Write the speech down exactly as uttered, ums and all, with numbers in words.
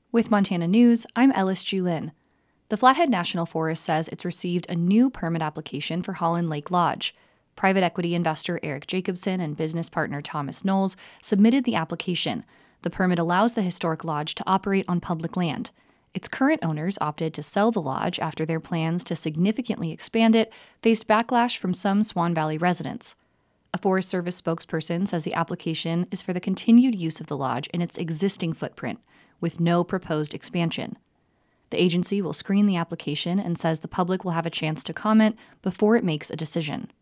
With Montana News, I'm Ellis Julin. The Flathead National Forest says it's received a new permit application for Holland Lake Lodge. Private equity investor Eric Jacobson and business partner Thomas Knowles submitted the application. The permit allows the historic lodge to operate on public land. Its current owners opted to sell the lodge after their plans to significantly expand it faced backlash from some Swan Valley residents. A Forest Service spokesperson says the application is for the continued use of the lodge in its existing footprint, with no proposed expansion. The agency will screen the application and says the public will have a chance to comment before it makes a decision.